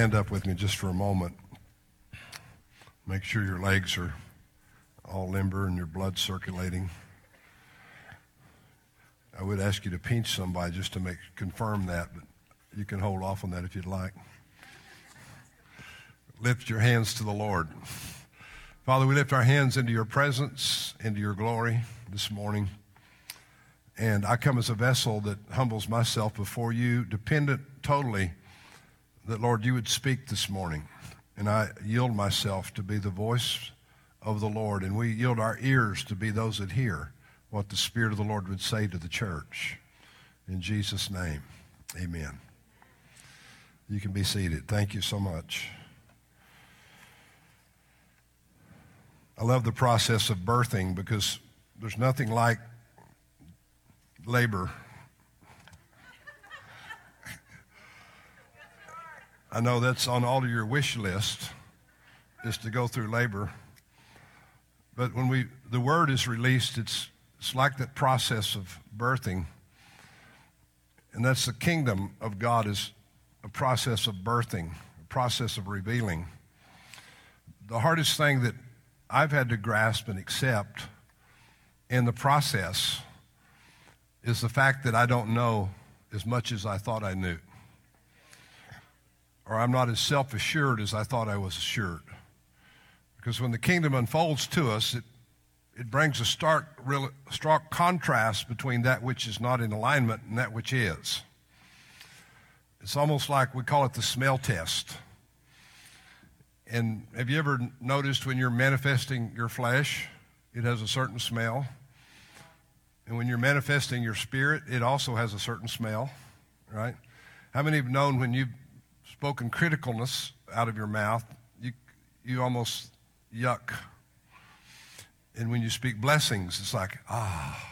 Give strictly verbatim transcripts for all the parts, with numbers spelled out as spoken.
stand up with me just for a moment. Make sure your legs are all limber and your blood circulating. I would ask you to pinch somebody just to make confirm that, but you can hold off on that if you'd like. Lift your hands to the Lord. Father, we lift our hands into your presence, into your glory this morning. And I come as a vessel that humbles myself before you, dependent totally that, Lord, you would speak this morning. And I yield myself to be the voice of the Lord. And we yield our ears to be those that hear what the Spirit of the Lord would say to the church. In Jesus' name, amen. You can be seated. Thank you so much. I love the process of birthing because there's nothing like labor. I know that's on all of your wish list, is to go through labor. But when we the word is released, it's it's like that process of birthing. And that's the kingdom of God, is a process of birthing, a process of revealing. The hardest thing that I've had to grasp and accept in the process is the fact that I don't know as much as I thought I knew. Or I'm not as self-assured as I thought I was assured. Because when the kingdom unfolds to us, it, it brings a stark, real, stark contrast between that which is not in alignment and that which is. It's almost like we call it the smell test. And have you ever noticed when you're manifesting your flesh, it has a certain smell? And when you're manifesting your spirit, it also has a certain smell, right? How many have known when you've spoken criticalness out of your mouth, you you almost yuck? And when you speak blessings, it's like, ah.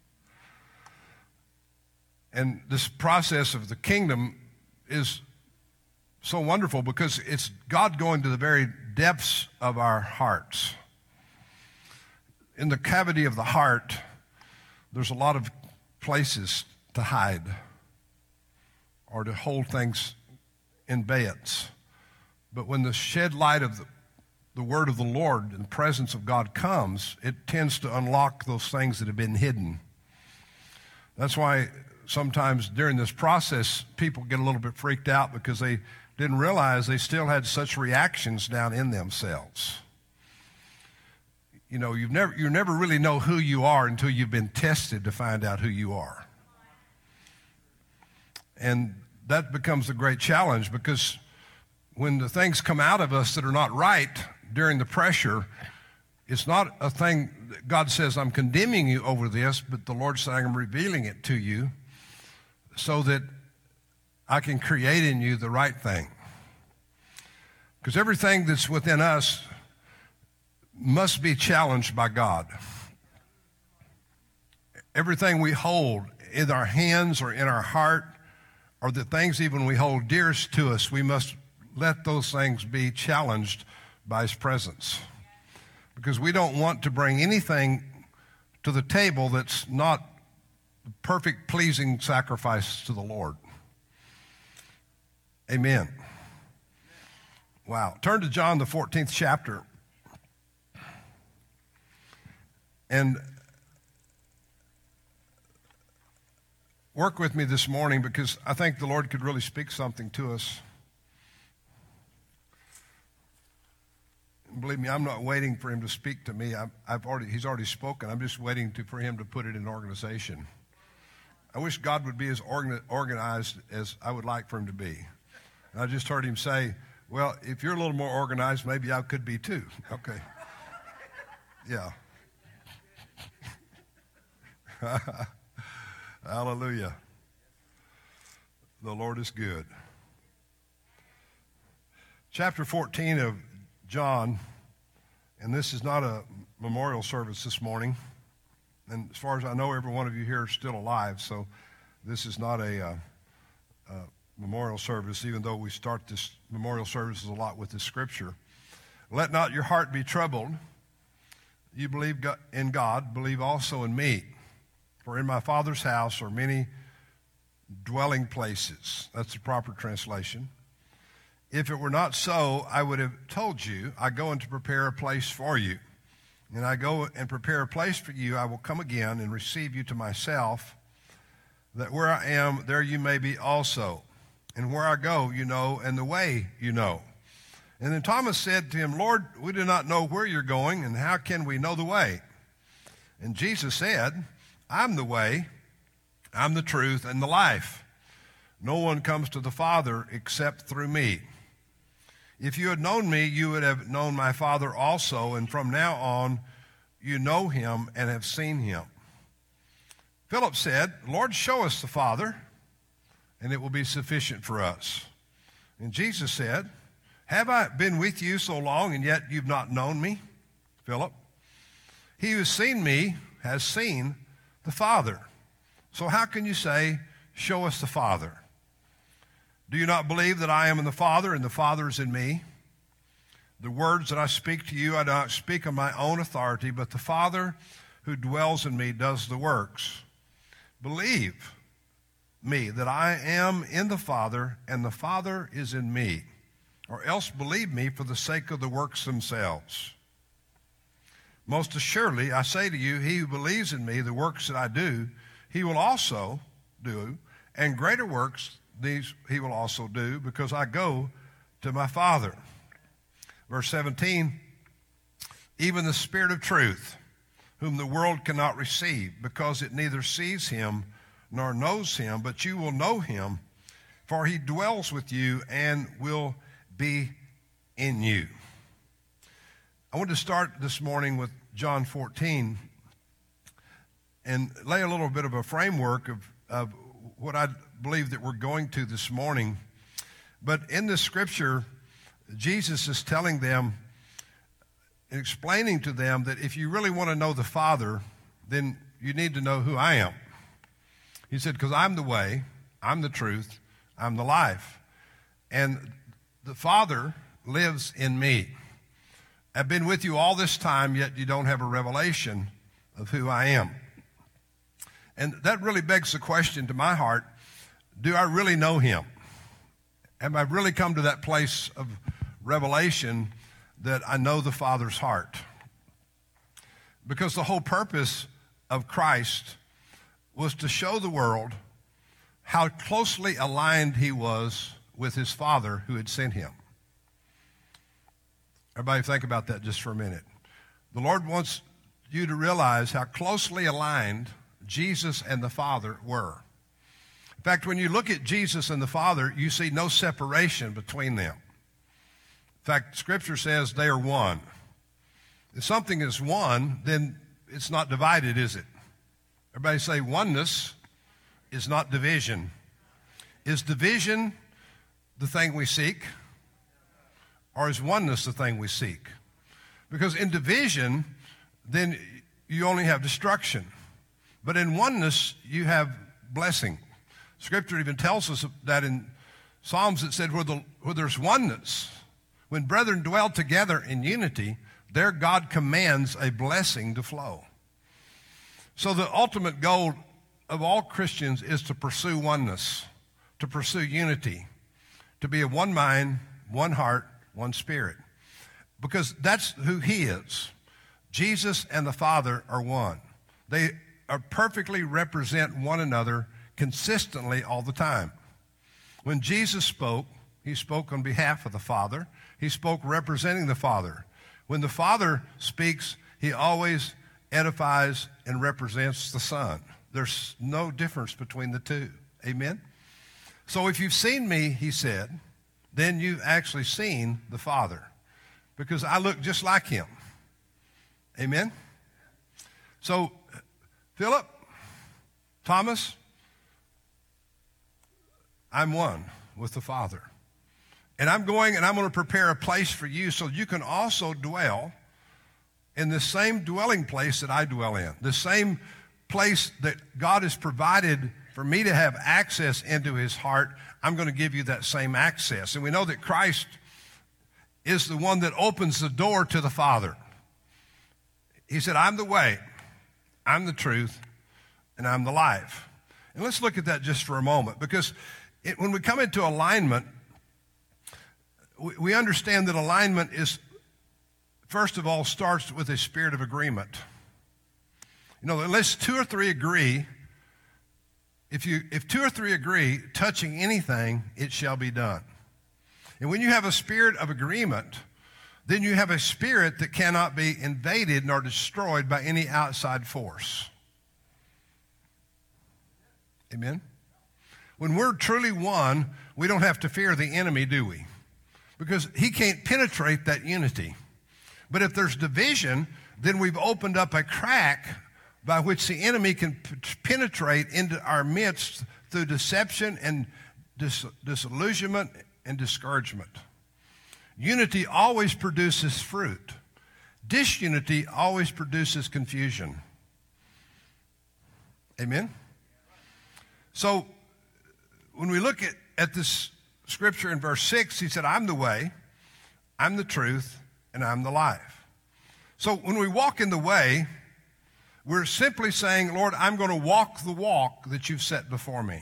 And this process of the kingdom is so wonderful because it's God going to the very depths of our hearts. In the cavity of the heart, there's a lot of places to hide or to hold things in abeyance. But when the shed light of the, the word of the Lord and the presence of God comes, it tends to unlock those things that have been hidden. That's why sometimes during this process, people get a little bit freaked out because they didn't realize they still had such reactions down in themselves. You know, you've never, you never really know who you are until you've been tested to find out who you are. And that becomes a great challenge because when the things come out of us that are not right during the pressure, it's not a thing that God says, I'm condemning you over this, but the Lord's saying, I'm revealing it to you so that I can create in you the right thing. Because everything that's within us must be challenged by God. Everything we hold in our hands or in our heart, or the things even we hold dearest to us, we must let those things be challenged by His presence. Because we don't want to bring anything to the table that's not the perfect, pleasing sacrifice to the Lord. Amen. Wow. Turn to John, the fourteenth chapter. And work with me this morning because I think the Lord could really speak something to us. And believe me, I'm not waiting for Him to speak to me. I've, I've already, He's already spoken. I'm just waiting to, for Him to put it in organization. I wish God would be as organ, organized as I would like for Him to be. And I just heard Him say, well, if you're a little more organized, maybe I could be too. Okay. Yeah. Hallelujah. The Lord is good. Chapter fourteen of John, and this is not a memorial service this morning. And as far as I know, every one of you here is still alive, so this is not a, uh, uh, memorial service, even though we start this memorial services a lot with this scripture. Let not your heart be troubled. You believe in God, believe also in me. For in my Father's house are many dwelling places. That's the proper translation. If it were not so, I would have told you, I go in to prepare a place for you. And I go and prepare a place for you, I will come again and receive you to myself, that where I am, there you may be also. And where I go, you know, and the way you know. And then Thomas said to him, Lord, we do not know where you're going, and how can we know the way? And Jesus said, I'm the way, I'm the truth, and the life. No one comes to the Father except through me. If you had known me, you would have known my Father also, and from now on you know him and have seen him. Philip said, Lord, show us the Father, and it will be sufficient for us. And Jesus said, have I been with you so long, and yet you've not known me, Philip? He who has seen me has seen the Father. So how can you say, show us the Father? Do you not believe that I am in the Father, and the Father is in me? The words that I speak to you, I do not speak on my own authority, but the Father who dwells in me does the works. Believe me that I am in the Father, and the Father is in me. Or else believe me for the sake of the works themselves. Most assuredly, I say to you, he who believes in me, the works that I do, he will also do, and greater works these he will also do, because I go to my Father. Verse seventeen, even the Spirit of truth, whom the world cannot receive, because it neither sees him nor knows him, but you will know him, for he dwells with you and will be in you. I want to start this morning with John fourteen and lay a little bit of a framework of, of what I believe that we're going to this morning. But in this scripture, Jesus is telling them, explaining to them that if you really want to know the Father, then you need to know who I am. He said, because I'm the way, I'm the truth, I'm the life. And the Father lives in me. I've been with you all this time, yet you don't have a revelation of who I am. And that really begs the question to my heart, do I really know him? Have I really come to that place of revelation that I know the Father's heart? Because the whole purpose of Christ was to show the world how closely aligned he was with his Father who had sent him. Everybody think about that just for a minute. The Lord wants you to realize how closely aligned Jesus and the Father were. In fact, when you look at Jesus and the Father, you see no separation between them. In fact, Scripture says they are one. If something is one, then it's not divided, is it? Everybody say oneness is not division. Is division the thing we seek? Or is oneness the thing we seek? Because in division, then you only have destruction. But in oneness, you have blessing. Scripture even tells us that in Psalms it said, where, the, where there's oneness, when brethren dwell together in unity, there God commands a blessing to flow. So the ultimate goal of all Christians is to pursue oneness, to pursue unity, to be of one mind, one heart, one spirit. Because that's who he is. Jesus and the Father are one. They are perfectly represent one another consistently all the time. When Jesus spoke, he spoke on behalf of the Father. He spoke representing the Father. When the Father speaks, he always edifies and represents the Son. There's no difference between the two. Amen? So if you've seen me, he said, then you've actually seen the Father, because I look just like him. Amen? So, Philip, Thomas, I'm one with the Father. And I'm going and I'm going to prepare a place for you so you can also dwell in the same dwelling place that I dwell in, the same place that God has provided for me to have access into his heart. I'm going to give you that same access. And we know that Christ is the one that opens the door to the Father. He said, I'm the way, I'm the truth, and I'm the life. And let's look at that just for a moment, because it, when we come into alignment, we, we understand that alignment is, first of all, starts with a spirit of agreement. You know, unless two or three agree, if you if two or three agree, touching anything, it shall be done. And when you have a spirit of agreement, then you have a spirit that cannot be invaded nor destroyed by any outside force. Amen? When we're truly one, we don't have to fear the enemy, do we? Because he can't penetrate that unity. But if there's division, then we've opened up a crack by which the enemy can p- penetrate into our midst through deception and dis- disillusionment and discouragement. Unity always produces fruit. Disunity always produces confusion. Amen? So, when we look at, at this scripture in verse six, he said, I'm the way, I'm the truth, and I'm the life. So, when we walk in the way, we're simply saying, Lord, I'm going to walk the walk that you've set before me.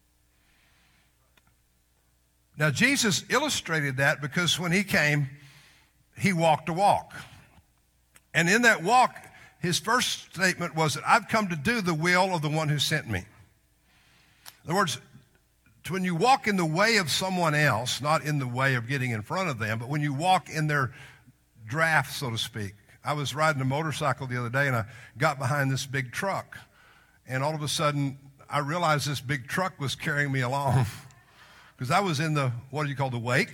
Now, Jesus illustrated that because when he came, he walked a walk. And in that walk, his first statement was that I've come to do the will of the one who sent me. In other words, when you walk in the way of someone else, not in the way of getting in front of them, but when you walk in their draft, so to speak. I was riding a motorcycle the other day, and I got behind this big truck. And all of a sudden, I realized this big truck was carrying me along because I was in the, what do you call, the wake.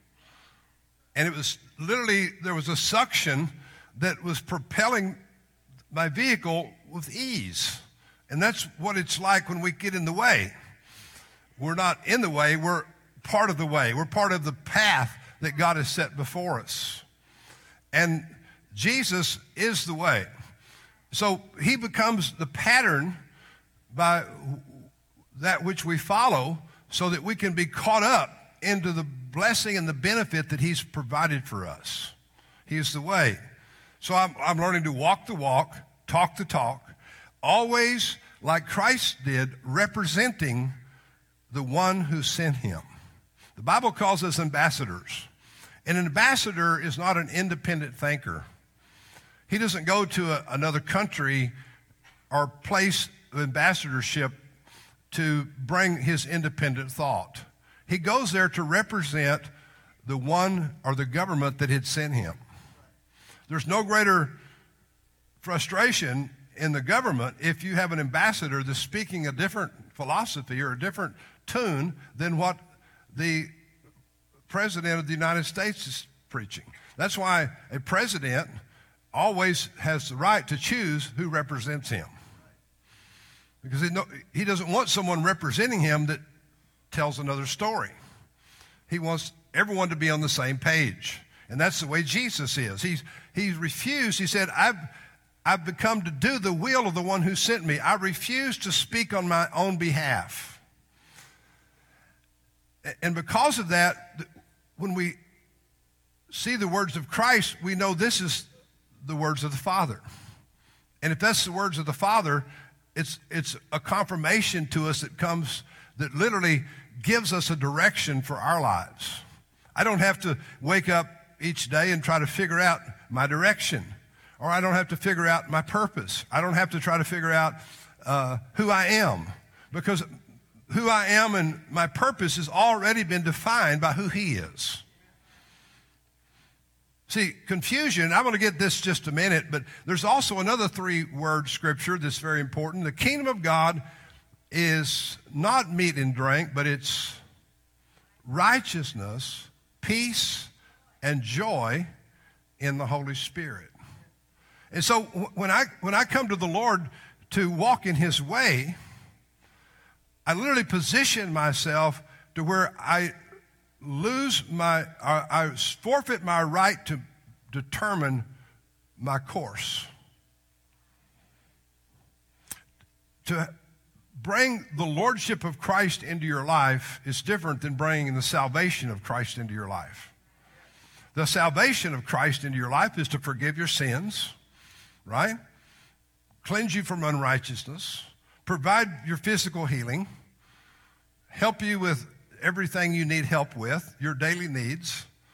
And it was literally, there was a suction that was propelling my vehicle with ease. And that's what it's like when we get in the way. We're not in the way, we're part of the way. We're part of the path that God has set before us. And Jesus is the way. So he becomes the pattern by that which we follow so that we can be caught up into the blessing and the benefit that he's provided for us. He is the way. So I'm, I'm learning to walk the walk, talk the talk, always like Christ did, representing the one who sent him. The Bible calls us ambassadors. An ambassador is not an independent thinker. He doesn't go to a, another country or place of ambassadorship to bring his independent thought. He goes there to represent the one or the government that had sent him. There's no greater frustration in the government if you have an ambassador that's speaking a different philosophy or a different tune than what the president of the United States is preaching. That's why a president always has the right to choose who represents him. Because he, know, he doesn't want someone representing him that tells another story. He wants everyone to be on the same page. And that's the way Jesus is. He's, he refused. He said, I've, I've become to do the will of the one who sent me. I refuse to speak on my own behalf. And because of that, when we see the words of Christ, we know this is the words of the Father. And if that's the words of the Father, it's it's a confirmation to us that comes, that literally gives us a direction for our lives. I don't have to wake up each day and try to figure out my direction, or I don't have to figure out my purpose. I don't have to try to figure out uh, who I am, because who I am and my purpose has already been defined by who he is. See, confusion, I'm going to get this just a minute, but there's also another three-word scripture that's very important. The kingdom of God is not meat and drink, but it's righteousness, peace, and joy in the Holy Spirit. And so when I when I come to the Lord to walk in his way, I literally position myself to where I lose my, I, I forfeit my right to determine my course. To bring the lordship of Christ into your life is different than bringing the salvation of Christ into your life. The salvation of Christ into your life is to forgive your sins, right? Cleanse you from unrighteousness, provide your physical healing, help you with everything you need help with, your daily needs,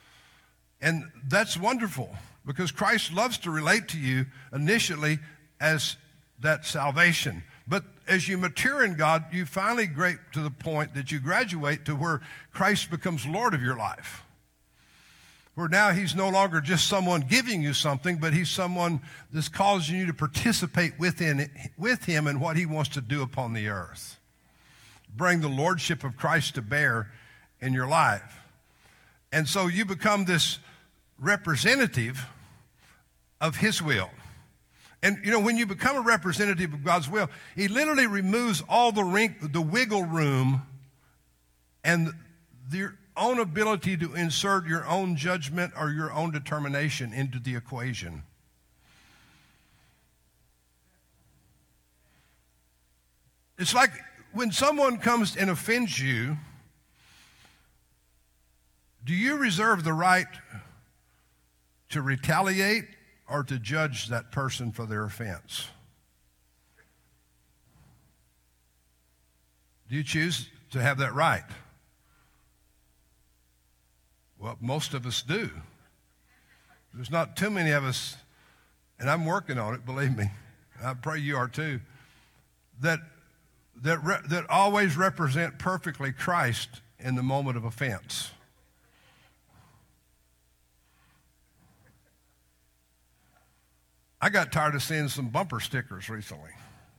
And that's wonderful because Christ loves to relate to you initially as that salvation. But as you mature in God, you finally get to the point that you graduate to where Christ becomes Lord of your life. Where now he's no longer just someone giving you something, but he's someone that's causing you to participate within, with him in what he wants to do upon the earth. Bring the lordship of Christ to bear in your life. And so you become this representative of his will. And, you know, when you become a representative of God's will, he literally removes all the rink, the wiggle room and your own ability to insert your own judgment or your own determination into the equation. It's like when someone comes and offends you, do you reserve the right to retaliate or to judge that person for their offense? Do you choose to have that right? Well, most of us do. There's not too many of us, and I'm working on it, believe me. I pray you are too, that that re, that always represent perfectly Christ in the moment of offense. I got tired of seeing some bumper stickers recently.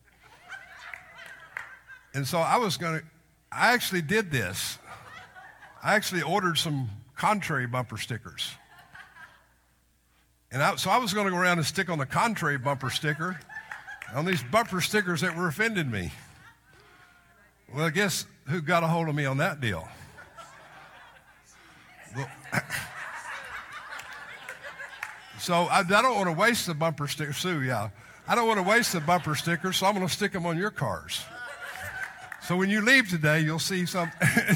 And so I was going to, I actually did this. I actually ordered some contrary bumper stickers. And I, so I was going to go around and stick on the contrary bumper sticker on these bumper stickers that were offending me. Well, guess who got a hold of me on that deal? Well, so I, I don't want to waste the bumper sticker. Sue, yeah. I don't want to waste the bumper stickers, so I'm going to stick them on your cars. So when you leave today, you'll see something.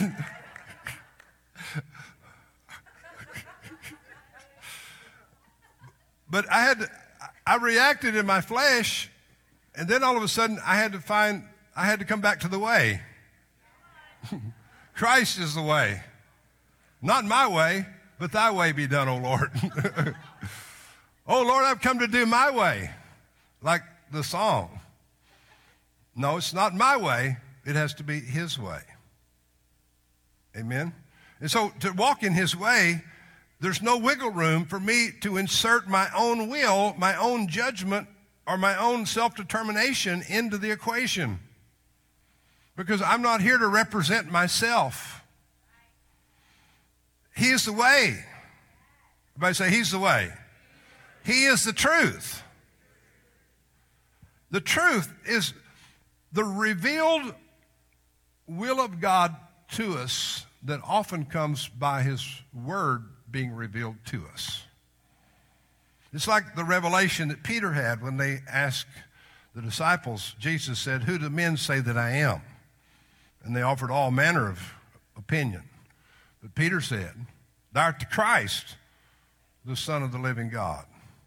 But I had, to, I reacted in my flesh, and then all of a sudden I had to find, I had to come back to the way. Christ is the way. Not my way, but thy way be done, O Lord. Oh, Lord, I've come to do my way, like the song. No, it's not my way. It has to be his way. Amen? And so to walk in his way, there's no wiggle room for me to insert my own will, my own judgment, or my own self-determination into the equation. Because I'm not here to represent myself. He is the way. Everybody say, he's the way. He is the truth. The truth is the revealed will of God to us that often comes by his word being revealed to us. It's like the revelation that Peter had when they asked the disciples. Jesus said, who do men say that I am? And they offered all manner of opinion. But Peter said, thou art the Christ, the Son of the living God.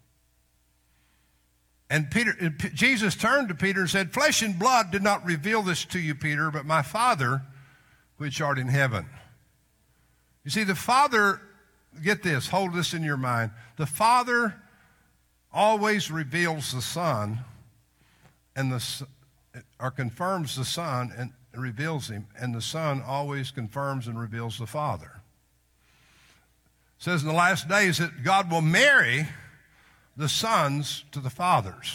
And Peter, Jesus turned to Peter and said, flesh and blood did not reveal this to you, Peter, but my Father which art in heaven. You see, the Father, get this, hold this in your mind. The Father always reveals the Son and the or confirms the Son and reveals him, and the Son always confirms and reveals the Father. It says in the last days that God will marry the sons to the fathers.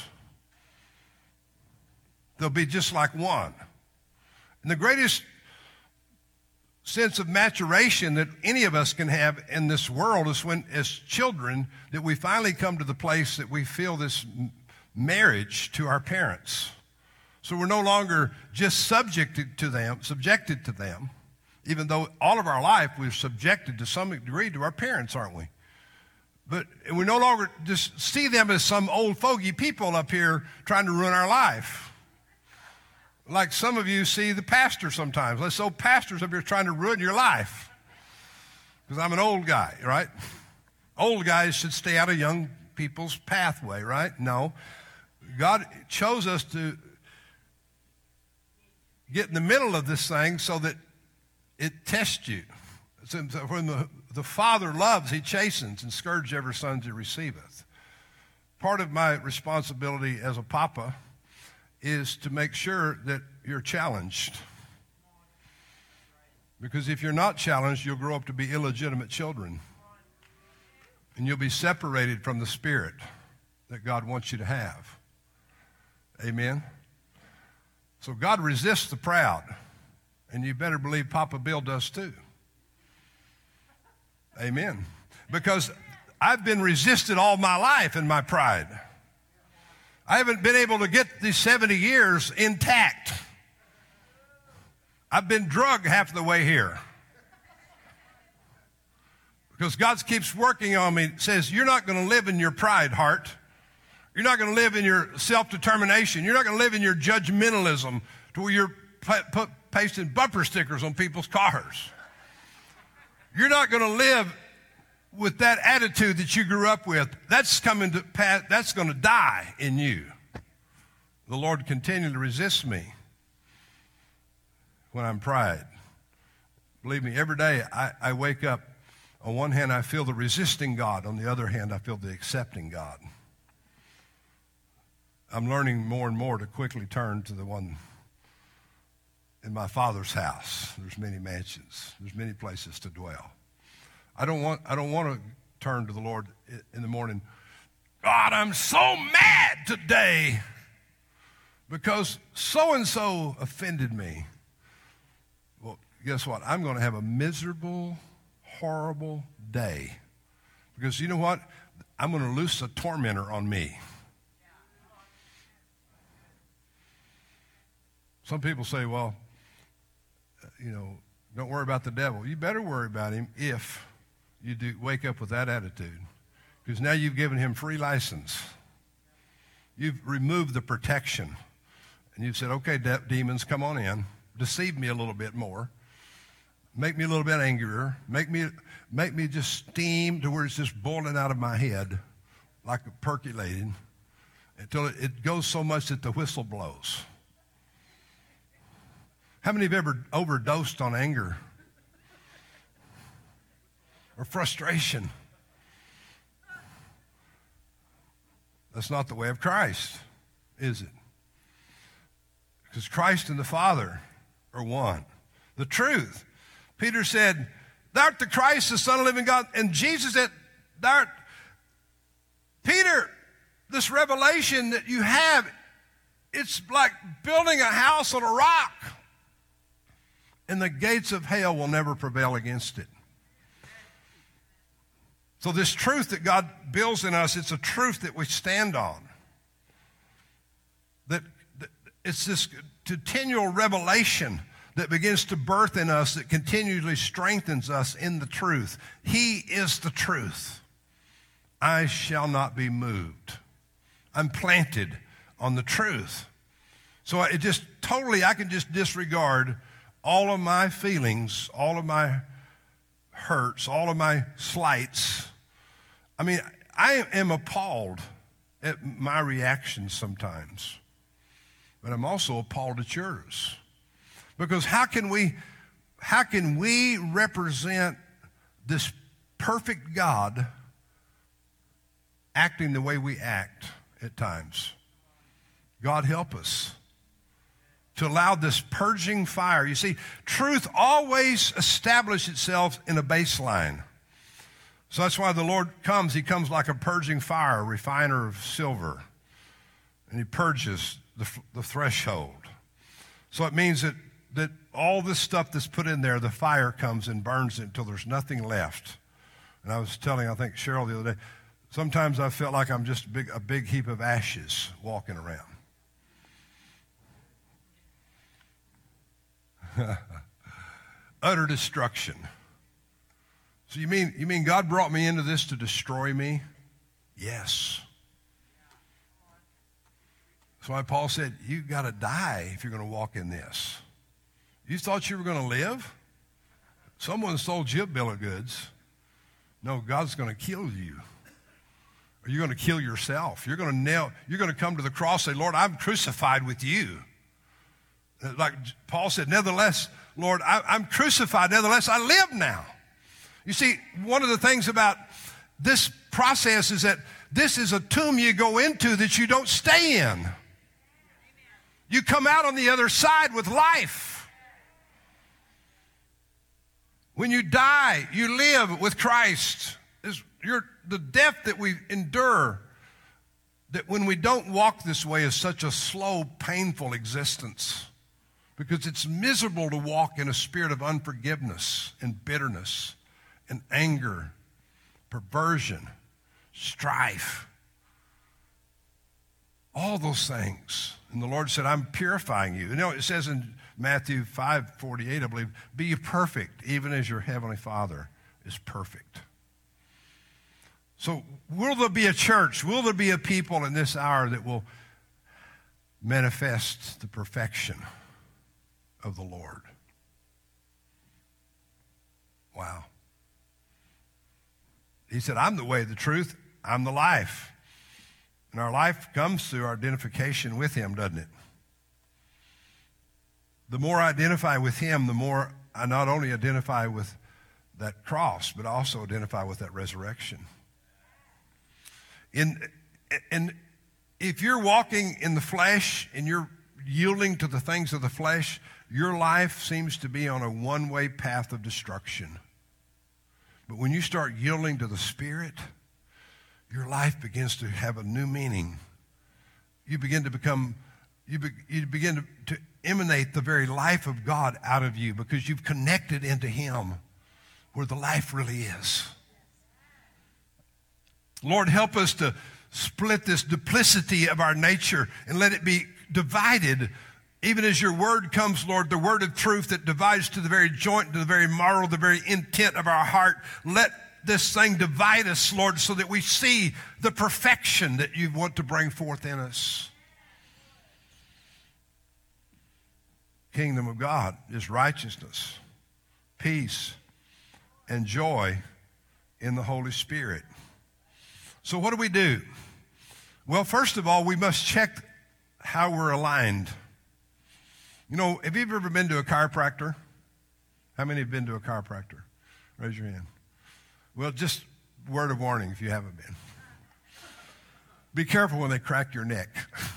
They'll be just like one. And the greatest sense of maturation that any of us can have in this world is when, as children, that we finally come to the place that we feel this marriage to our parents. So we're no longer just subjected to them, subjected to them, even though all of our life we're subjected to some degree to our parents, aren't we? But we no longer just see them as some old fogey people up here trying to ruin our life. Like some of you see the pastor sometimes. Let's say pastors up here trying to ruin your life. Because I'm an old guy, right? Old guys should stay out of young people's pathway, right? No. God chose us to get in the middle of this thing so that it tests you. So from the the Father loves, he chastens, and scourges every son he receiveth. Part of my responsibility as a papa is to make sure that you're challenged. Because if you're not challenged, you'll grow up to be illegitimate children. And you'll be separated from the spirit that God wants you to have. Amen? So God resists the proud. And you better believe Papa Bill does too. Amen. Because I've been resisted all my life in my pride. I haven't been able to get these seventy years intact. I've been drugged half the way here. Because God keeps working on me. Says, you're not going to live in your pride, heart. You're not going to live in your self-determination. You're not going to live in your judgmentalism to where you're p- p- pasting bumper stickers on people's cars. You're not going to live with that attitude that you grew up with. That's coming to pass. That's going to die in you. The Lord continually resists me when I'm pride. Believe me, every day I, I wake up. On one hand, I feel the resisting God. On the other hand, I feel the accepting God. I'm learning more and more to quickly turn to the one in my Father's house. There's many mansions. There's many places to dwell. I don't want, I don't want to turn to the Lord in the morning. God, I'm so mad today because so-and-so offended me. Well, guess what? I'm going to have a miserable, horrible day. Because you know what? I'm going to loose a tormentor on me. Some people say, well, you know, don't worry about the devil. You better worry about him if you do wake up with that attitude. Because now you've given him free license. You've removed the protection. And you've said, okay, de- demons, come on in. Deceive me a little bit more. Make me a little bit angrier. Make me, make me just steam to where it's just boiling out of my head, like percolating, until it, it goes so much that the whistle blows. How many have ever overdosed on anger or frustration? That's not the way of Christ, is it? Because Christ and the Father are one. The truth. Peter said, thou art the Christ, the Son of the living God. And Jesus said, thou art, Peter, this revelation that you have, it's like building a house on a rock. And the gates of hell will never prevail against it. So this truth that God builds in us, it's a truth that we stand on. That, that it's this continual revelation that begins to birth in us, that continually strengthens us in the truth. He is the truth. I shall not be moved. I'm planted on the truth. So it just totally, I can just disregard all of my feelings, all of my hurts, all of my slights. I mean, I am appalled at my reactions sometimes, but I'm also appalled at yours. Because how can we, how can we represent this perfect God acting the way we act at times? God help us to allow this purging fire. You see, truth always establishes itself in a baseline. So that's why the Lord comes. He comes like a purging fire, a refiner of silver. And he purges the, the threshold. So it means that, that all this stuff that's put in there, the fire comes and burns it until there's nothing left. And I was telling, I think, Cheryl the other day, sometimes I felt like I'm just a big, a big heap of ashes walking around. Utter destruction. So you mean you mean God brought me into this to destroy me? Yes. That's why Paul said, you got to die if you're going to walk in this. You thought you were going to live? Someone sold you a bill of goods. No, God's going to kill you. Or you're going to kill yourself. You're going to nail, you're going to come to the cross and say, Lord, I'm crucified with you. Like Paul said, nevertheless, Lord, I, I'm crucified. Nevertheless, I live now. You see, one of the things about this process is that this is a tomb you go into that you don't stay in. You come out on the other side with life. When you die, you live with Christ. It's, you're, the death that we endure, that when we don't walk this way, is such a slow, painful existence, because it's miserable to walk in a spirit of unforgiveness and bitterness and anger, perversion, strife, all those things. And the Lord said, I'm purifying you. You know, it says in Matthew five forty-eight, I believe, be ye perfect, even as your heavenly Father is perfect. So will there be a church, will there be a people in this hour that will manifest the perfection of the Lord? Wow. He said, I'm the way, the truth, I'm the life. And our life comes through our identification with him, doesn't it? The more I identify with him, the more I not only identify with that cross, but also identify with that resurrection. In, and if you're walking in the flesh and you're yielding to the things of the flesh, your life seems to be on a one-way path of destruction. But when you start yielding to the Spirit, your life begins to have a new meaning. You begin to become, you, be, you begin to, to emanate the very life of God out of you, because you've connected into him where the life really is. Lord, help us to split this duplicity of our nature and let it be divided. Even as your word comes, Lord, the word of truth that divides to the very joint, to the very marrow, the very intent of our heart. Let this thing divide us, Lord, so that we see the perfection that you want to bring forth in us. Kingdom of God is righteousness, peace, and joy in the Holy Spirit. So what do we do? Well, first of all, we must check how we're aligned. You know, have you ever been to a chiropractor? How many have been to a chiropractor? Raise your hand. Well, just word of warning if you haven't been. Be careful when they crack your neck.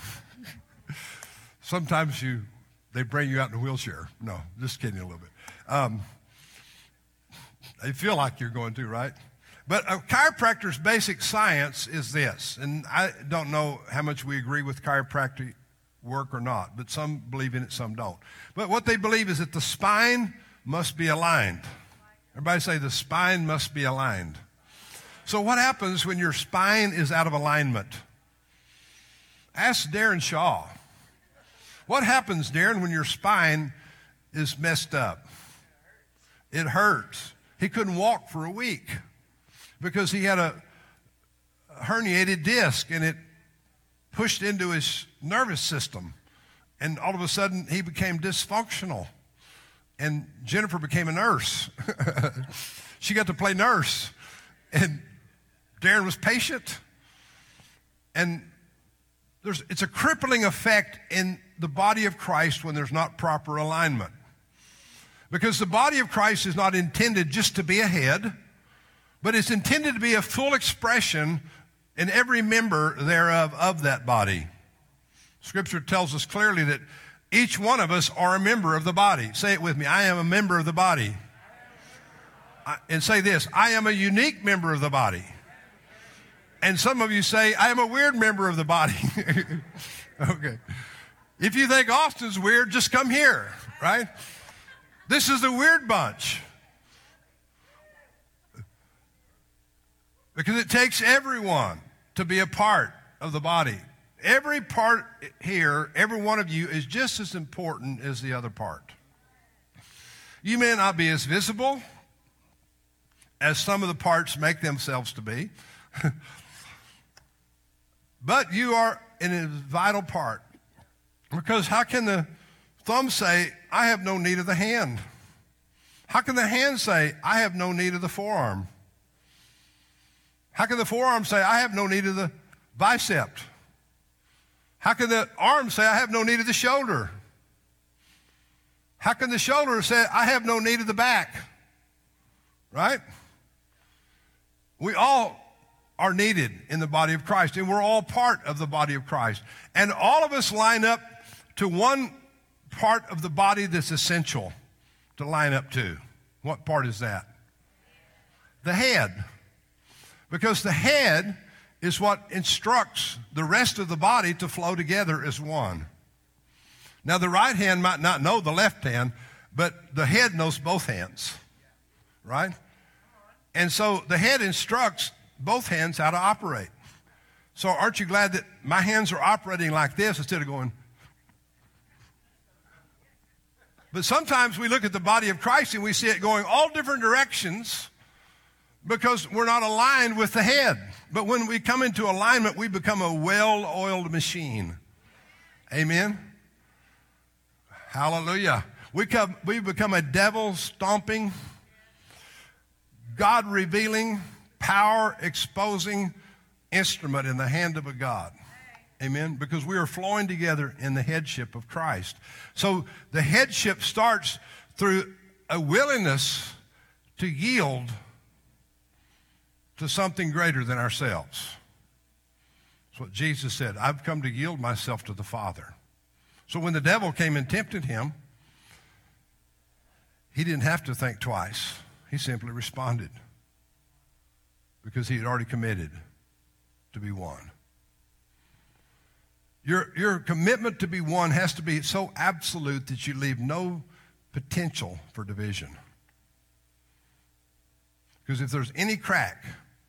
Sometimes you, they bring you out in a wheelchair. No, just kidding a little bit. Um, they feel like you're going to, right? But a chiropractor's basic science is this, and I don't know how much we agree with chiropractic work or not, but some believe in it, some don't. But what they believe is that the spine must be aligned. Everybody say the spine must be aligned. So what happens when your spine is out of alignment? Ask Darren Shaw. What happens, Darren, when your spine is messed up? It hurts. He couldn't walk for a week because he had a herniated disc and it pushed into his nervous system. And all of a sudden, he became dysfunctional. And Jennifer became a nurse. She got to play nurse. And Darren was patient. And there's, it's a crippling effect in the body of Christ when there's not proper alignment. Because the body of Christ is not intended just to be a head, but it's intended to be a full expression in every member thereof of that body. Scripture tells us clearly that each one of us are a member of the body. Say it with me. I am a member of the body. I, and say this. I am a unique member of the body. And some of you say, I am a weird member of the body. Okay. If you think Austin's weird, just come here, right? This is the weird bunch. Because it takes everyone to be a part of the body. Every part here, every one of you is just as important as the other part. You may not be as visible as some of the parts make themselves to be, but you are a vital part. Because how can the thumb say, I have no need of the hand? How can the hand say, I have no need of the forearm? How can the forearm say, I have no need of the bicep? How can the arm say, I have no need of the shoulder? How can the shoulder say, I have no need of the back? Right? We all are needed in the body of Christ, and we're all part of the body of Christ. And all of us line up to one part of the body that's essential to line up to. What part is that? The head. Because the head is what instructs the rest of the body to flow together as one. Now, the right hand might not know the left hand, but the head knows both hands, right? And so the head instructs both hands how to operate. So aren't you glad that my hands are operating like this instead of going? But sometimes we look at the body of Christ and we see it going all different directions because we're not aligned with the head. But when we come into alignment, we become a well-oiled machine. Amen? Hallelujah. We, come, we become a devil-stomping, God-revealing, power-exposing instrument in the hand of a God. Amen? Because we are flowing together in the headship of Christ. So the headship starts through a willingness to yield to something greater than ourselves. That's what Jesus said. I've come to yield myself to the Father. So when the devil came and tempted him, he didn't have to think twice. He simply responded because he had already committed to be one. Your, your commitment to be one has to be so absolute that you leave no potential for division. Because if there's any crack,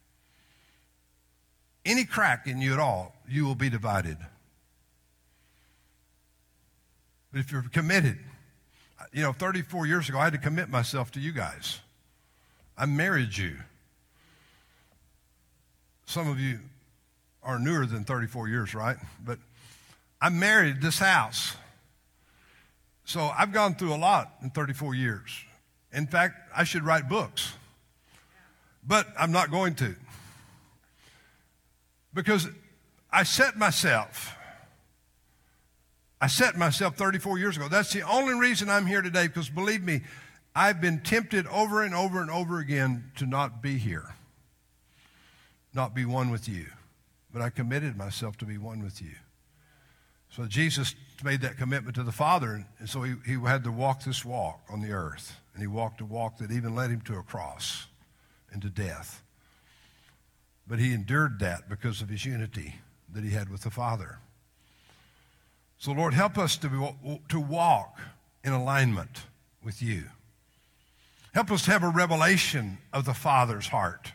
any crack in you at all, you will be divided. But if you're committed, you know, thirty-four years ago, I had to commit myself to you guys. I married you. Some of you are newer than thirty-four years, right? But I married this house. So I've gone through a lot in thirty-four years. In fact, I should write books. But I'm not going to. Because I set myself, I set myself thirty-four years ago. That's the only reason I'm here today, because believe me, I've been tempted over and over and over again to not be here, not be one with you. But I committed myself to be one with you. So Jesus made that commitment to the Father, and so he, he had to walk this walk on the earth. And he walked a walk that even led him to a cross and to death. But he endured that because of his unity that he had with the Father. So Lord, help us to, be, to walk in alignment with you. Help us to have a revelation of the Father's heart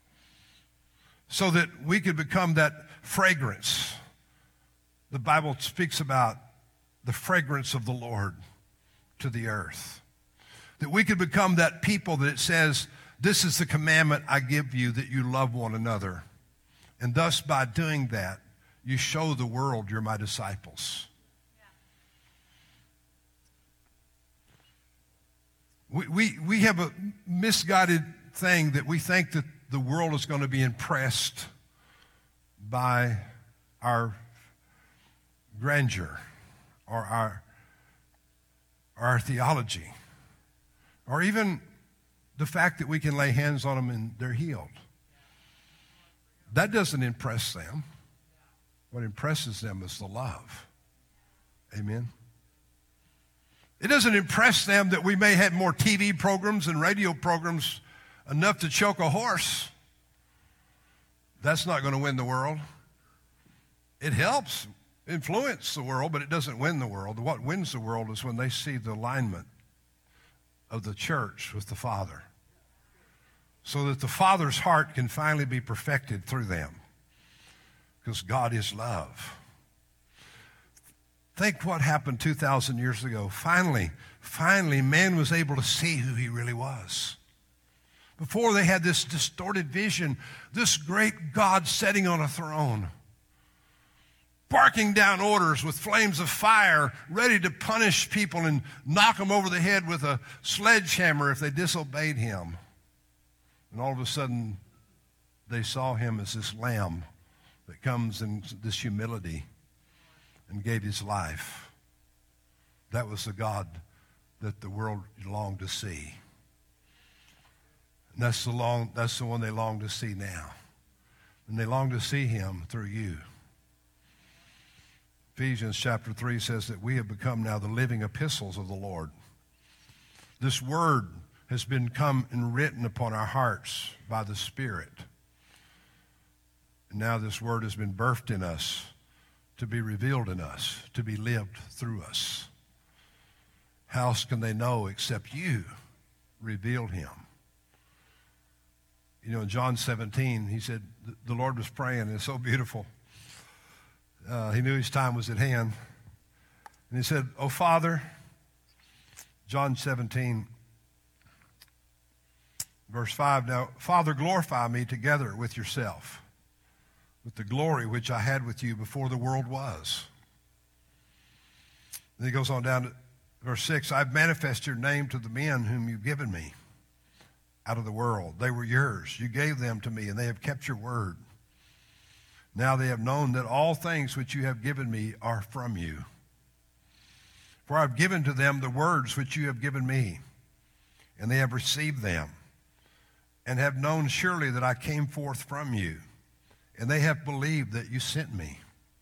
so that we could become that fragrance. The Bible speaks about the fragrance of the Lord to the earth. That we could become that people that it says, this is the commandment I give you, that you love one another. And thus, by doing that, you show the world you're my disciples. Yeah. We, we, we have a misguided thing that we think that the world is going to be impressed by our grandeur or our, our theology, or even the fact that we can lay hands on them and they're healed. That doesn't impress them. What impresses them is the love. Amen. It doesn't impress them that we may have more T V programs and radio programs enough to choke a horse. That's not going to win the world. It helps influence the world, but it doesn't win the world. What wins the world is when they see the alignment of the church with the Father, so that the Father's heart can finally be perfected through them, because God is love. Think what happened two thousand years ago. Finally, finally, man was able to see who he really was. Before, they had this distorted vision, this great God sitting on a throne, barking down orders with flames of fire, ready to punish people and knock them over the head with a sledgehammer if they disobeyed him. And all of a sudden, they saw him as this lamb that comes in this humility and gave his life. That was the God that the world longed to see. And that's the, long, that's the one they long to see now. And they long to see him through you. Ephesians chapter three says that we have become now the living epistles of the Lord. This word has been come and written upon our hearts by the Spirit. And now this word has been birthed in us to be revealed in us, to be lived through us. How else can they know except you revealed him? You know, in John seventeen, he said, the Lord was praying, and it's so beautiful. Uh, he knew his time was at hand. And he said, "Oh, Father," John seventeen, verse five, "Now, Father, glorify me together with yourself, with the glory which I had with you before the world was." Then he goes on down to verse six, "I've manifested your name to the men whom you've given me out of the world. They were yours. You gave them to me, and they have kept your word. Now they have known that all things which you have given me are from you. For I've given to them the words which you have given me, and they have received them, and have known surely that I came forth from you, and they have believed that you sent me.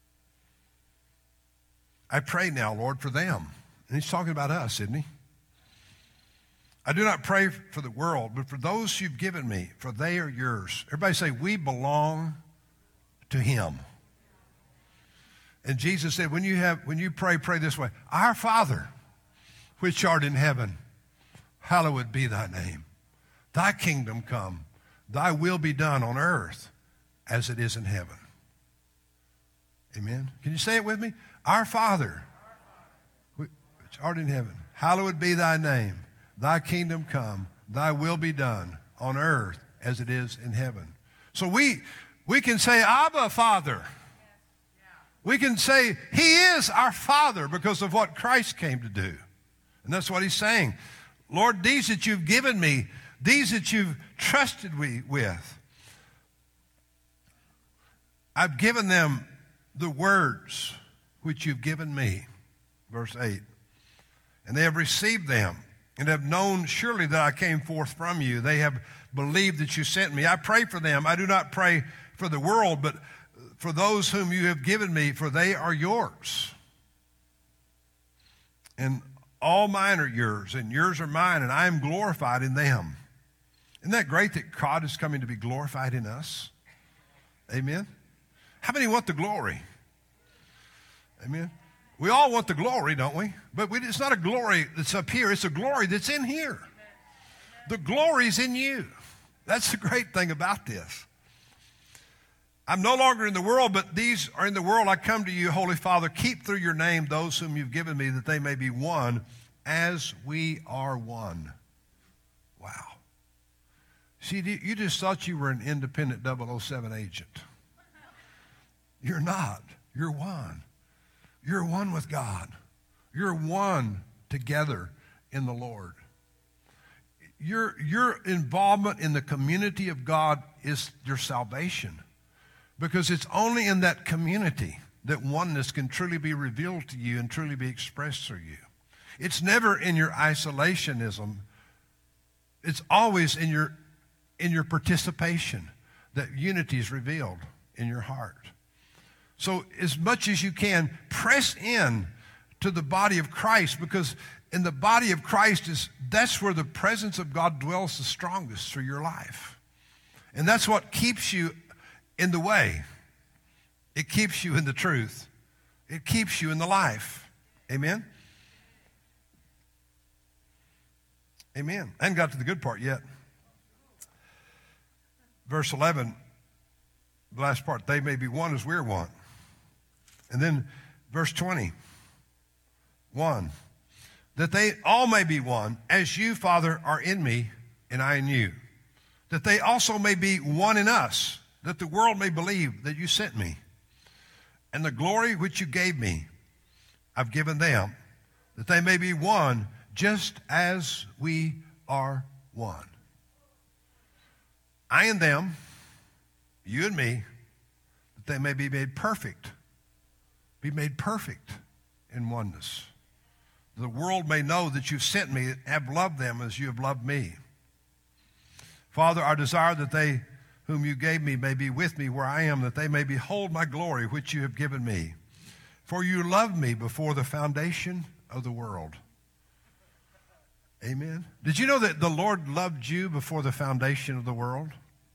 I pray now, Lord, for them." And he's talking about us, isn't he? "I do not pray for the world, but for those you've given me, for they are yours." Everybody say, we belong to him. And Jesus said, when you have, when you pray, pray this way: "Our Father, which art in heaven, hallowed be thy name. Thy kingdom come, thy will be done on earth as it is in heaven." Amen. Can you say it with me? Our Father, which art in heaven, hallowed be thy name. Thy kingdom come, thy will be done on earth as it is in heaven. So we we can say, "Abba, Father." We can say he is our Father because of what Christ came to do. And that's what he's saying. "Lord, these that you've given me, these that you've trusted me with, I've given them the words which you've given me." Verse eight. "And they have received them, and have known surely that I came forth from you. They have believed that you sent me. I pray for them. I do not pray for the world, but for those whom you have given me, for they are yours. And all mine are yours, and yours are mine, and I am glorified in them." Isn't that great that God is coming to be glorified in us? Amen? How many want the glory? Amen? We all want the glory, don't we? But we, it's not a glory that's up here. It's a glory that's in here. The glory's in you. That's the great thing about this. "I'm no longer in the world, but these are in the world. I come to you, Holy Father. Keep through your name those whom you've given me, that they may be one as we are one." Wow. See, you just thought you were an independent double oh seven agent. You're not. You're one. You're one with God. You're one together in the Lord. Your, your involvement in the community of God is your salvation, because it's only in that community that oneness can truly be revealed to you and truly be expressed through you. It's never in your isolationism. It's always in your, in your participation that unity is revealed in your heart. So as much as you can, press in to the body of Christ, because in the body of Christ, is that's where the presence of God dwells the strongest through your life. And that's what keeps you in the way. It keeps you in the truth. It keeps you in the life. Amen? Amen. I haven't got to the good part yet. Verse eleven, the last part, "They may be one as we're one." And then verse twenty, one, "That they all may be one, as you, Father, are in me, and I in you. That they also may be one in us, that the world may believe that you sent me. And the glory which you gave me, I've given them, that they may be one, just as we are one. I and them, you and me, that they may be made perfect, be made perfect in oneness. The world may know that you've sent me, have loved them as you have loved me. Father, I desire that they whom you gave me may be with me where I am, that they may behold my glory which you have given me. For you loved me before the foundation of the world. Amen. Did you know that the Lord loved you before the foundation of the world?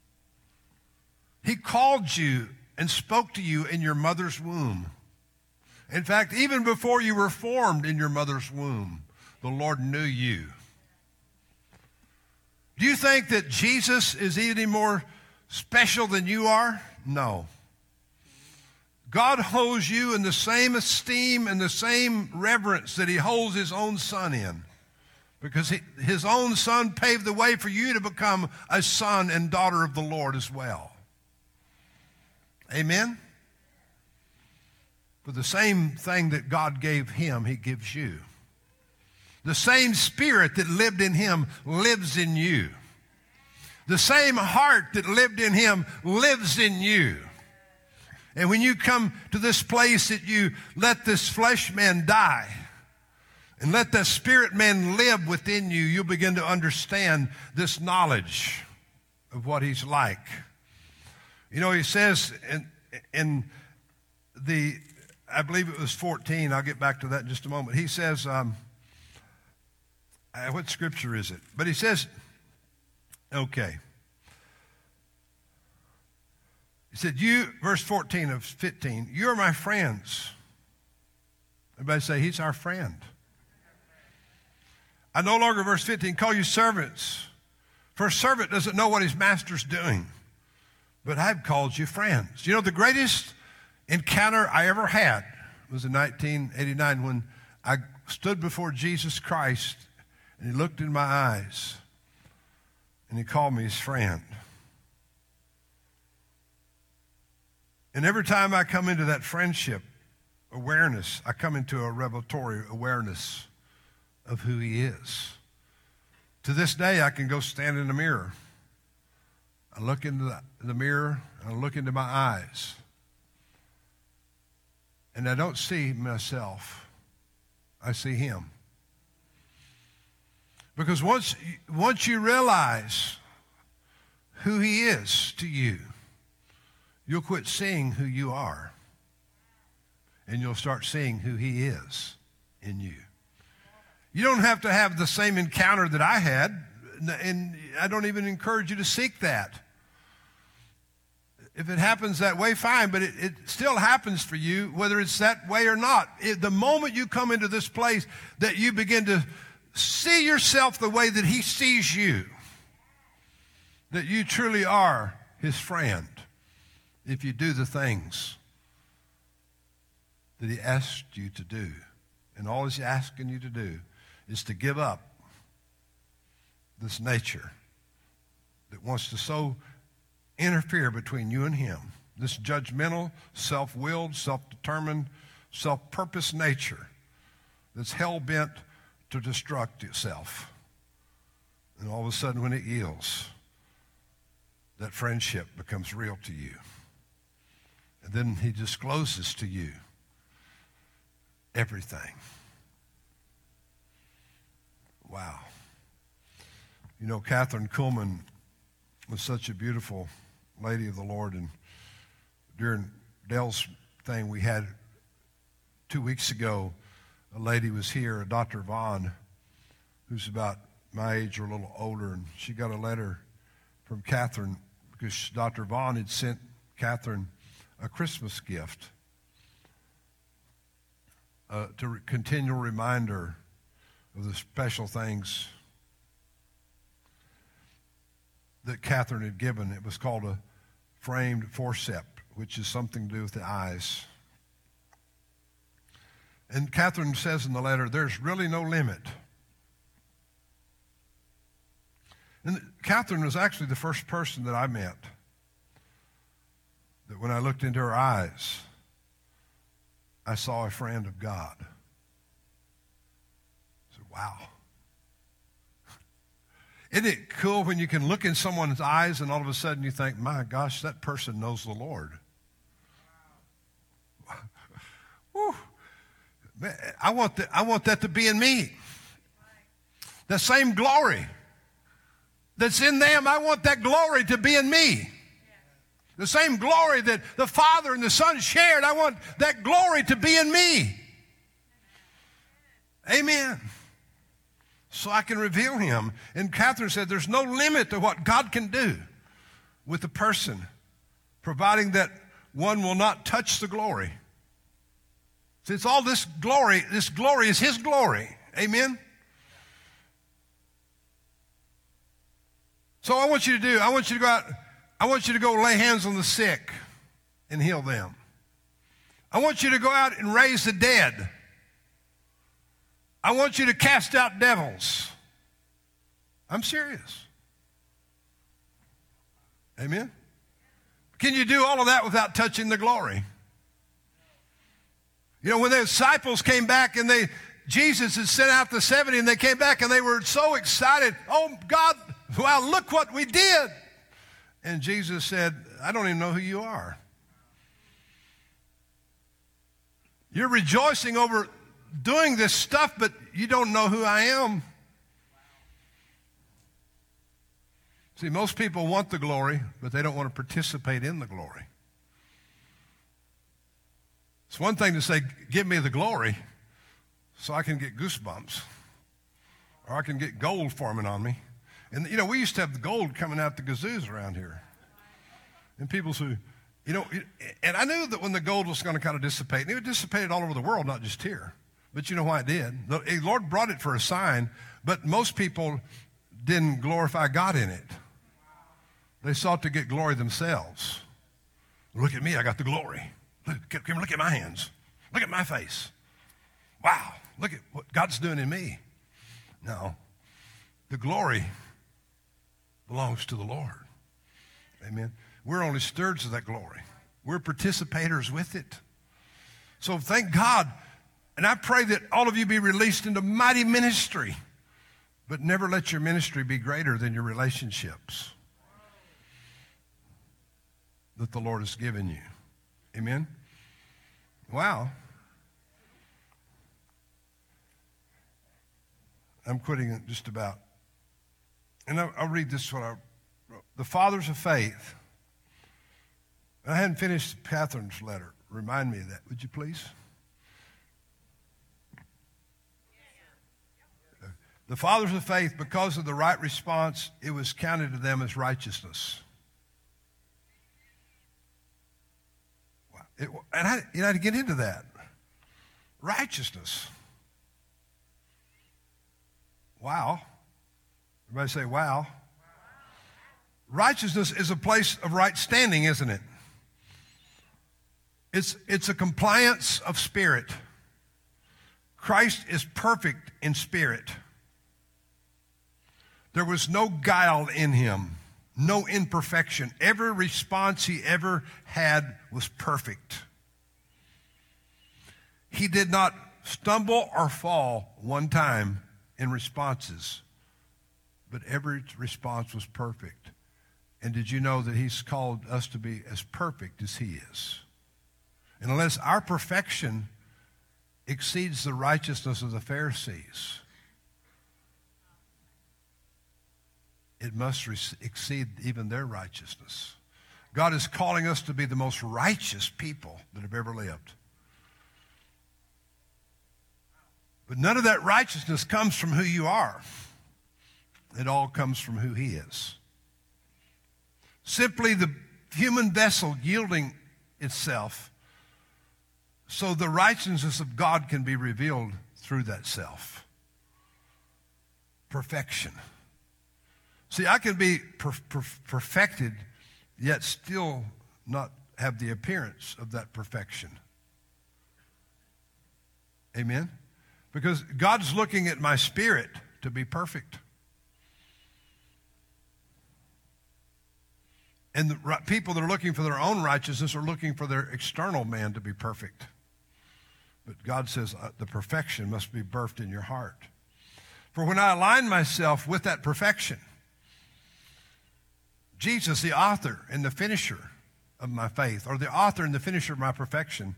He called you and spoke to you in your mother's womb. In fact, even before you were formed in your mother's womb, the Lord knew you. Do you think that Jesus is any more special than you are? No. God holds you in the same esteem and the same reverence that he holds his own son in, because he, his own son paved the way for you to become a son and daughter of the Lord as well. Amen? For the same thing that God gave him, he gives you. The same spirit that lived in him lives in you. The same heart that lived in him lives in you. And when you come to this place that you let this flesh man die and let the spirit man live within you, you'll begin to understand this knowledge of what he's like. You know, he says in, in the, I believe it was fourteen, I'll get back to that in just a moment. He says, um, what scripture is it? But he says, okay. He said, you, verse fourteen of fifteen, you're my friends. Everybody say, he's our friend. I no longer, verse fifteen, call you servants. For a servant doesn't know what his master's doing. But I've called you friends. You know, the greatest encounter I ever had was in nineteen eighty-nine when I stood before Jesus Christ and he looked in my eyes and he called me his friend. And every time I come into that friendship awareness, I come into a revelatory awareness of who he is. To this day, I can go stand in the mirror. I look into the, the mirror, I look into my eyes, and I don't see myself. I see him. Because once, once you realize who he is to you, you'll quit seeing who you are, and you'll start seeing who he is in you. You don't have to have the same encounter that I had, and I don't even encourage you to seek that. If it happens that way, fine, but it, it still happens for you, whether it's that way or not. It, the moment you come into this place that you begin to see yourself the way that he sees you, that you truly are his friend, if you do the things that he asked you to do. And all he's asking you to do is to give up this nature that wants to so interfere between you and him. This judgmental, self-willed, self-determined, self-purposed nature that's hell-bent to destruct itself. And all of a sudden when it yields, that friendship becomes real to you. And then he discloses to you everything. Wow. You know, Catherine Kuhlman was such a beautiful lady of the Lord, and during Dale's thing we had two weeks ago, a lady was here, a Doctor Vaughn, who's about my age or a little older, and she got a letter from Catherine because Doctor Vaughn had sent Catherine a Christmas gift, uh, to re- continual reminder of the special things that Catherine had given. It was called a framed forceps, which is something to do with the eyes. And Catherine says in the letter, there's really no limit. And Catherine was actually the first person that I met that when I looked into her eyes, I saw a friend of God. I said, wow. Isn't it cool when you can look in someone's eyes and all of a sudden you think, my gosh, that person knows the Lord. Whew. I want that, I want that to be in me. The same glory that's in them, I want that glory to be in me. The same glory that the Father and the Son shared, I want that glory to be in me. Amen. So I can reveal him. And Catherine said there's no limit to what God can do with a person, providing that one will not touch the glory. See, it's all this glory. This glory is his glory. Amen. So I want you to do, I want you to go out, I want you to go lay hands on the sick and heal them. I want you to go out and raise the dead. I want you to cast out devils. I'm serious. Amen? Can you do all of that without touching the glory? You know, when the disciples came back and they, Jesus had sent out the seventy and they came back and they were so excited. Oh, God, wow, look what we did. And Jesus said, I don't even know who you are. You're rejoicing over doing this stuff, but you don't know who I am. See, most people want the glory, but they don't want to participate in the glory. It's one thing to say, give me the glory so I can get goosebumps or I can get gold forming on me. And, you know, we used to have the gold coming out the gazoos around here. And people say, you know, and I knew that when the gold was going to kind of dissipate, and it dissipated all over the world, not just here. But you know why it did? The Lord brought it for a sign, but most people didn't glorify God in it. They sought to get glory themselves. Look at me, I got the glory. Look, look at my hands. Look at my face. Wow, look at what God's doing in me. No, the glory belongs to the Lord. Amen. We're only stewards of that glory. We're participators with it. So thank God. And I pray that all of you be released into mighty ministry. But never let your ministry be greater than your relationships that the Lord has given you. Amen? Wow. I'm quitting it just about. And I'll, I'll read this one. I wrote. The fathers of faith. I hadn't finished Catherine's letter. Remind me of that, would you please? The fathers of faith, because of the right response, it was counted to them as righteousness. Wow. It, and I, you know, I had to get into that. Righteousness. Wow. Everybody say, wow. Righteousness is a place of right standing, isn't it? It's, it's a compliance of spirit. Christ is perfect in spirit. There was no guile in him, no imperfection. Every response he ever had was perfect. He did not stumble or fall one time in responses, but every response was perfect. And did you know that he's called us to be as perfect as he is? And unless our perfection exceeds the righteousness of the Pharisees, it must exceed even their righteousness. God is calling us to be the most righteous people that have ever lived. But none of that righteousness comes from who you are. It all comes from who he is. Simply the human vessel yielding itself so the righteousness of God can be revealed through that self. Perfection. See, I can be per- per- perfected, yet still not have the appearance of that perfection. Amen? Because God's looking at my spirit to be perfect. And the right, people that are looking for their own righteousness are looking for their external man to be perfect. But God says uh, the perfection must be birthed in your heart. For when I align myself with that perfection, Jesus, the author and the finisher of my faith, or the author and the finisher of my perfection,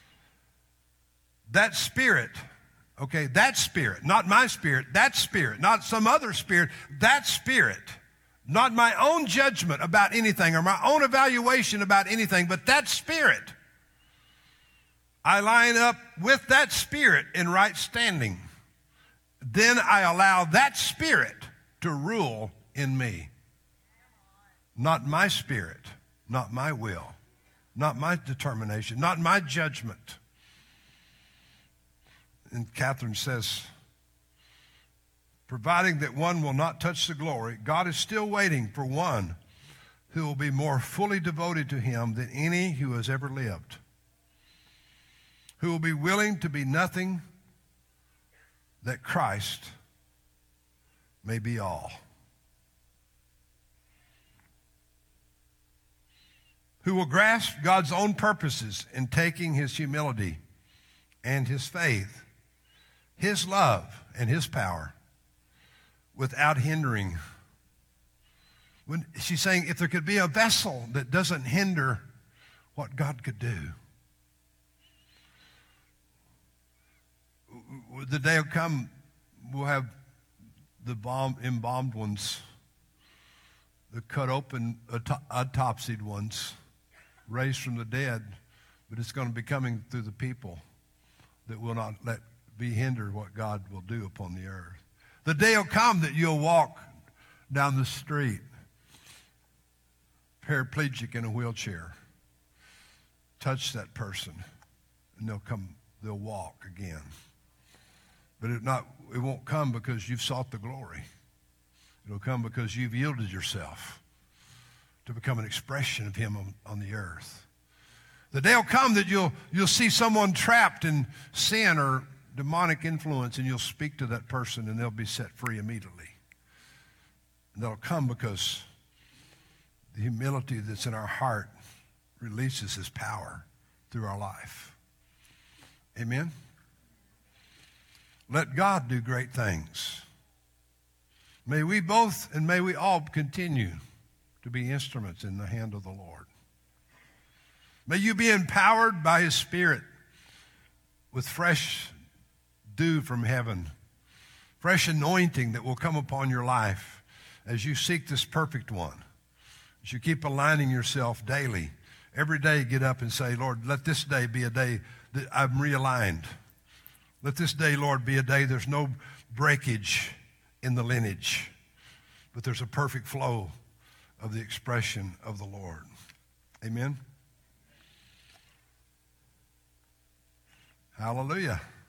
that spirit, okay, that spirit, not my spirit, that spirit, not some other spirit, that spirit Not my own judgment about anything or my own evaluation about anything, but that Spirit. I line up with that Spirit in right standing. Then I allow that Spirit to rule in me. Not my spirit, not my will, not my determination, not my judgment. And Catherine says, providing that one will not touch the glory, God is still waiting for one who will be more fully devoted to him than any who has ever lived, who will be willing to be nothing that Christ may be all, who will grasp God's own purposes in taking his humility and his faith, his love and his power without hindering. When she's saying if there could be a vessel that doesn't hinder what God could do, the day will come, we'll have the bomb, embalmed ones, the cut open, autopsied ones, raised from the dead, but it's going to be coming through the people that will not let be hindered what God will do upon the earth. The day will come that you'll walk down the street, paraplegic in a wheelchair, touch that person, and they'll come, they'll walk again. But it not it won't come because you've sought the glory. It'll come because you've yielded yourself to become an expression of him on, on the earth. The day will come that you'll you'll see someone trapped in sin or demonic influence, and you'll speak to that person and they'll be set free immediately. And that'll come because the humility that's in our heart releases his power through our life. Amen? Let God do great things. May we both and may we all continue to be instruments in the hand of the Lord. May you be empowered by his Spirit with fresh dew from heaven, fresh anointing that will come upon your life as you seek this perfect one. As you keep aligning yourself daily, every day get up and say, Lord, let this day be a day that I'm realigned. Let this day, Lord, be a day there's no breakage in the lineage, but there's a perfect flow of the expression of the Lord. Amen. Hallelujah.